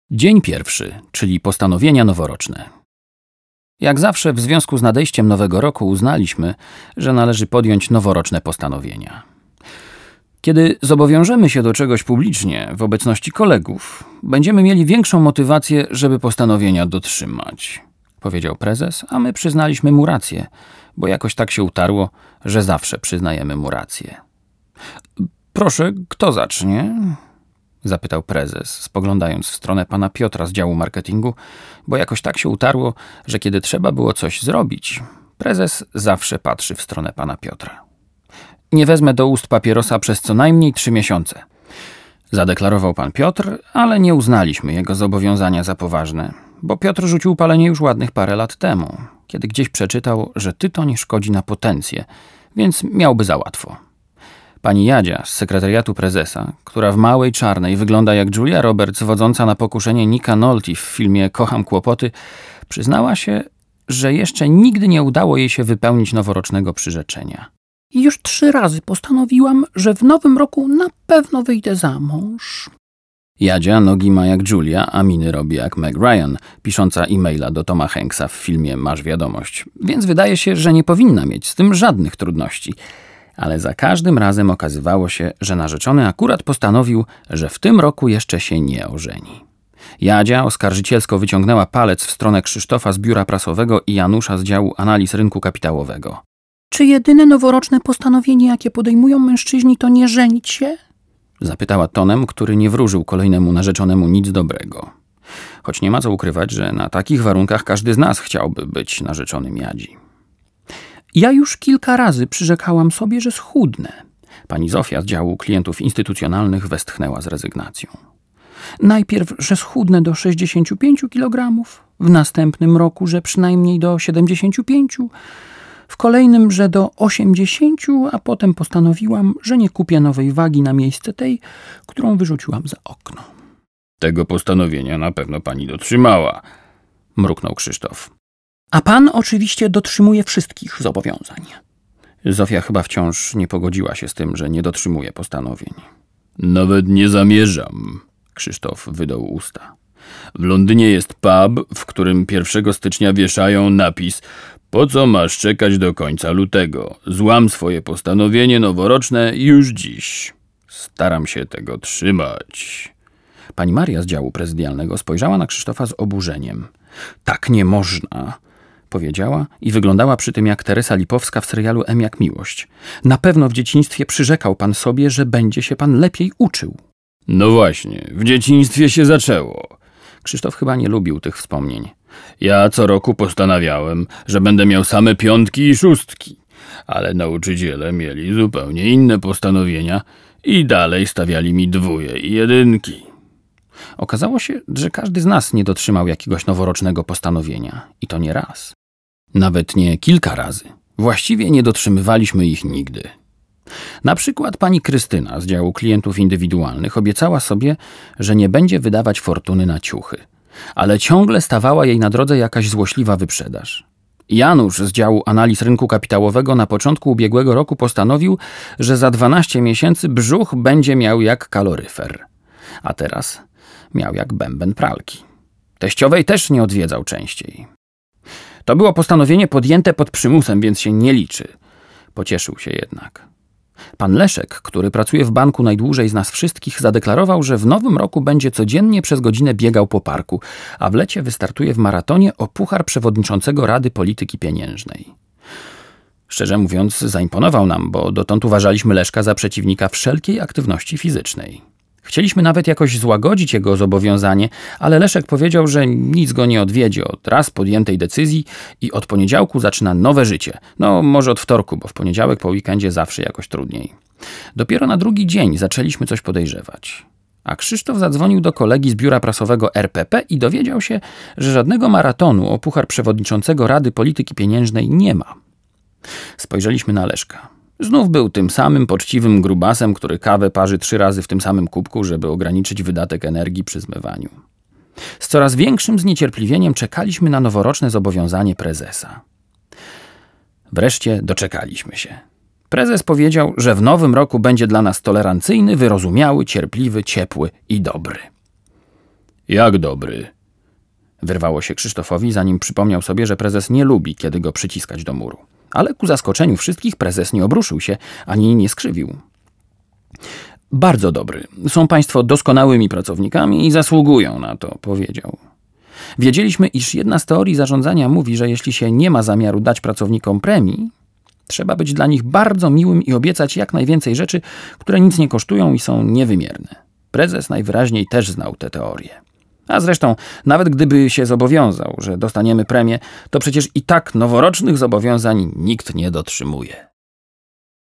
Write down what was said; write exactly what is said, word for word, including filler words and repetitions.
Dzień pierwszy, czyli postanowienia noworoczne. Jak zawsze w związku z nadejściem nowego roku uznaliśmy, że należy podjąć noworoczne postanowienia. Kiedy zobowiążemy się do czegoś publicznie w obecności kolegów, będziemy mieli większą motywację, żeby postanowienia dotrzymać, powiedział prezes, a my przyznaliśmy mu rację, bo jakoś tak się utarło, że zawsze przyznajemy mu rację. Proszę, kto zacznie? Zapytał prezes, spoglądając w stronę pana Piotra z działu marketingu, bo jakoś tak się utarło, że kiedy trzeba było coś zrobić, prezes zawsze patrzy w stronę pana Piotra. Nie wezmę do ust papierosa przez co najmniej trzy miesiące. Zadeklarował pan Piotr, ale nie uznaliśmy jego zobowiązania za poważne, bo Piotr rzucił palenie już ładnych parę lat temu, kiedy gdzieś przeczytał, że tytoń szkodzi na potencję, więc miałby za łatwo. Pani Jadzia z sekretariatu prezesa, która w małej czarnej wygląda jak Julia Roberts wodząca na pokuszenie Nicka Nolte w filmie Kocham kłopoty, przyznała się, że jeszcze nigdy nie udało jej się wypełnić noworocznego przyrzeczenia. Już trzy razy postanowiłam, że w nowym roku na pewno wyjdę za mąż. Jadzia nogi ma jak Julia, a miny robi jak Meg Ryan, pisząca e-maila do Toma Hanksa w filmie Masz wiadomość, więc wydaje się, że nie powinna mieć z tym żadnych trudności. Ale za każdym razem okazywało się, że narzeczony akurat postanowił, że w tym roku jeszcze się nie ożeni. Jadzia oskarżycielsko wyciągnęła palec w stronę Krzysztofa z biura prasowego i Janusza z działu analiz rynku kapitałowego. Czy jedyne noworoczne postanowienie, jakie podejmują mężczyźni, to nie żenić się? Zapytała tonem, który nie wróżył kolejnemu narzeczonemu nic dobrego. Choć nie ma co ukrywać, że na takich warunkach każdy z nas chciałby być narzeczonym Jadzi. Ja już kilka razy przyrzekałam sobie, że schudnę. Pani Zofia z działu klientów instytucjonalnych westchnęła z rezygnacją. Najpierw, że schudnę do sześćdziesięciu pięciu kilogramów, w następnym roku, że przynajmniej do siedemdziesięciu pięciu, w kolejnym, że do osiemdziesięciu, a potem postanowiłam, że nie kupię nowej wagi na miejsce tej, którą wyrzuciłam za okno. Tego postanowienia na pewno pani dotrzymała, mruknął Krzysztof. A pan oczywiście dotrzymuje wszystkich zobowiązań. Zofia chyba wciąż nie pogodziła się z tym, że nie dotrzymuje postanowień. Nawet nie zamierzam, Krzysztof wydał usta. W Londynie jest pub, w którym pierwszego stycznia wieszają napis: po co masz czekać do końca lutego? Złam swoje postanowienie noworoczne już dziś. Staram się tego trzymać. Pani Maria z działu prezydialnego spojrzała na Krzysztofa z oburzeniem. Tak nie można, powiedziała i wyglądała przy tym jak Teresa Lipowska w serialu M jak miłość. Na pewno w dzieciństwie przyrzekał pan sobie, że będzie się pan lepiej uczył. No właśnie, w dzieciństwie się zaczęło. Krzysztof chyba nie lubił tych wspomnień. Ja co roku postanawiałem, że będę miał same piątki i szóstki, ale nauczyciele mieli zupełnie inne postanowienia i dalej stawiali mi dwóje i jedynki. Okazało się, że każdy z nas nie dotrzymał jakiegoś noworocznego postanowienia. I to nie raz. Nawet nie kilka razy. Właściwie nie dotrzymywaliśmy ich nigdy. Na przykład pani Krystyna z działu klientów indywidualnych obiecała sobie, że nie będzie wydawać fortuny na ciuchy. Ale ciągle stawała jej na drodze jakaś złośliwa wyprzedaż. Janusz z działu analiz rynku kapitałowego na początku ubiegłego roku postanowił, że za dwanaście miesięcy brzuch będzie miał jak kaloryfer. A teraz miał jak bęben pralki. Teściowej też nie odwiedzał częściej. To było postanowienie podjęte pod przymusem, więc się nie liczy. Pocieszył się jednak. Pan Leszek, który pracuje w banku najdłużej z nas wszystkich, zadeklarował, że w nowym roku będzie codziennie przez godzinę biegał po parku, a w lecie wystartuje w maratonie o puchar przewodniczącego Rady Polityki Pieniężnej. Szczerze mówiąc, zaimponował nam, bo dotąd uważaliśmy Leszka za przeciwnika wszelkiej aktywności fizycznej. Chcieliśmy nawet jakoś złagodzić jego zobowiązanie, ale Leszek powiedział, że nic go nie odwiedzie od raz podjętej decyzji i od poniedziałku zaczyna nowe życie. No może od wtorku, bo w poniedziałek po weekendzie zawsze jakoś trudniej. Dopiero na drugi dzień zaczęliśmy coś podejrzewać. A Krzysztof zadzwonił do kolegi z biura prasowego R P P i dowiedział się, że żadnego maratonu o puchar przewodniczącego Rady Polityki Pieniężnej nie ma. Spojrzeliśmy na Leszka. Znów był tym samym poczciwym grubasem, który kawę parzy trzy razy w tym samym kubku, żeby ograniczyć wydatek energii przy zmywaniu. Z coraz większym zniecierpliwieniem czekaliśmy na noworoczne zobowiązanie prezesa. Wreszcie doczekaliśmy się. Prezes powiedział, że w nowym roku będzie dla nas tolerancyjny, wyrozumiały, cierpliwy, ciepły i dobry. Jak dobry? Wyrwało się Krzysztofowi, zanim przypomniał sobie, że prezes nie lubi, kiedy go przyciskać do muru. Ale ku zaskoczeniu wszystkich prezes nie obruszył się, ani nie skrzywił. Bardzo dobry. Są państwo doskonałymi pracownikami i zasługują na to, powiedział. Wiedzieliśmy, iż jedna z teorii zarządzania mówi, że jeśli się nie ma zamiaru dać pracownikom premii, trzeba być dla nich bardzo miłym i obiecać jak najwięcej rzeczy, które nic nie kosztują i są niewymierne. Prezes najwyraźniej też znał tę teorię. A zresztą, nawet gdyby się zobowiązał, że dostaniemy premię, to przecież i tak noworocznych zobowiązań nikt nie dotrzymuje.